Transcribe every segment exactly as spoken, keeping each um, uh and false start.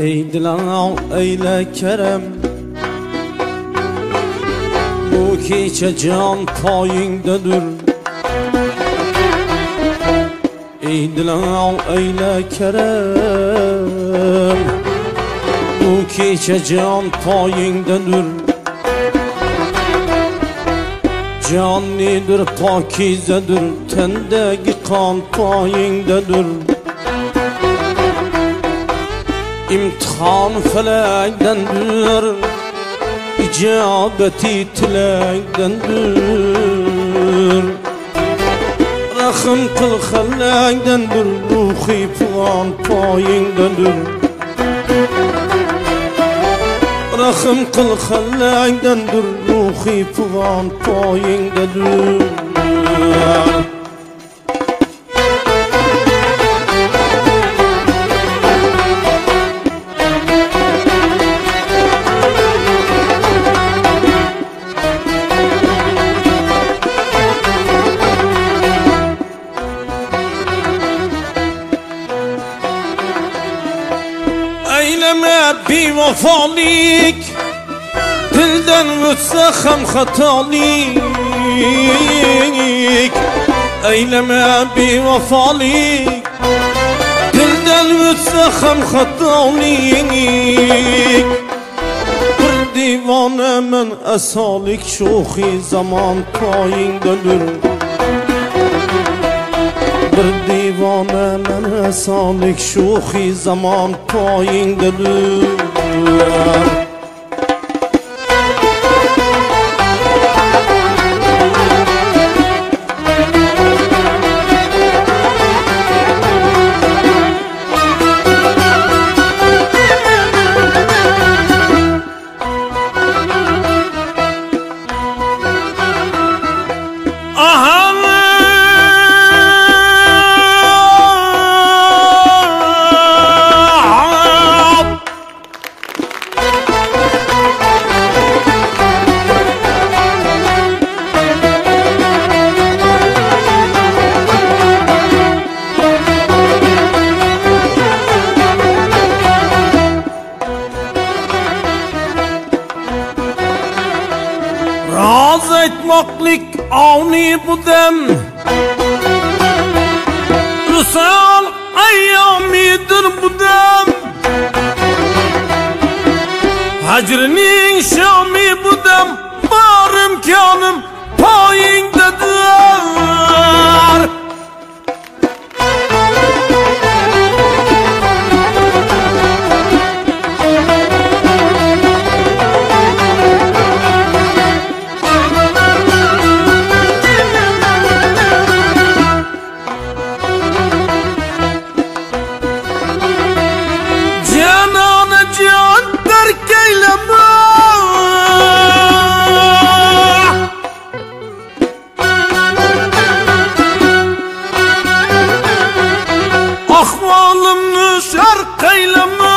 ey dilan eyle kerem, bu kecha can poyingdadir. Ey dilan eyle kerem, bu kecha can poyingdadir. Can nedir pakizedir, tendagi qon poyingdadir. İmtihan felekdendir, icabeti tilekdendir. Rahim kıl halekdendir, ruhi puan payindendir. Rahim kıl halekdendir, ruhi puan payindendir. Eyleme bir vefalik, dilden ötse hem hatalik. Eyleme bir vefalik, dilden ötse hem hatalik. Bir divane men esalik, şohi zaman payindedir. Bir divane men esalik, şohi zaman payindedir. Raz etmaklik avni bu dem, Rüsal ayyamidir bu dem. Hacrinin şami bu dem, var imkanım payindedir. Ahvalımı şark eyleme,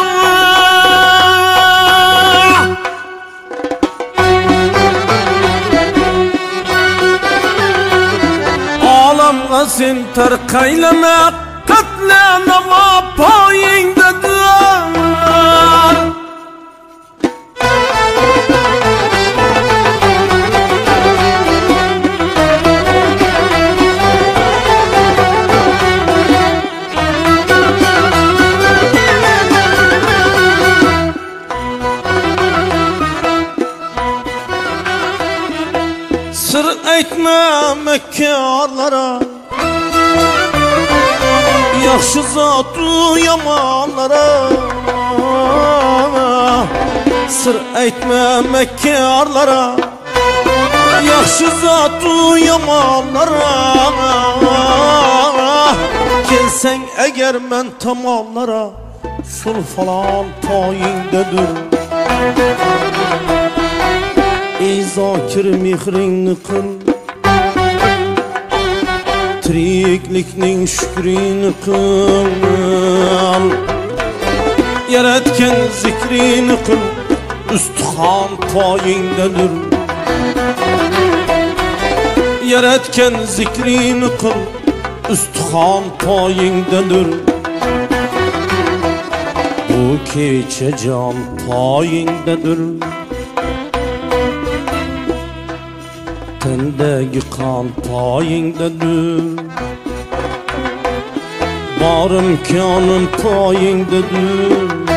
alamga sen terk eyleme, katlanama payindedir. Sır etme mekkarlara, yaxşı zatı yamanlara. Sır etme mekkarlara, yaxşı zatı yamanlara. Gelsen eğer men tamamlara, sul falan payindedir. Ey zakir mihrini kıl, tiriklikning şükrini kıl. Yaratken zikrini kıl, üstxan payindedir. Yaratken zikrini kıl, üstxan payindedir. Bu kecha jon poyingdadir. Tendagi qon poyingdadir. Bor imkonim poyingdadir.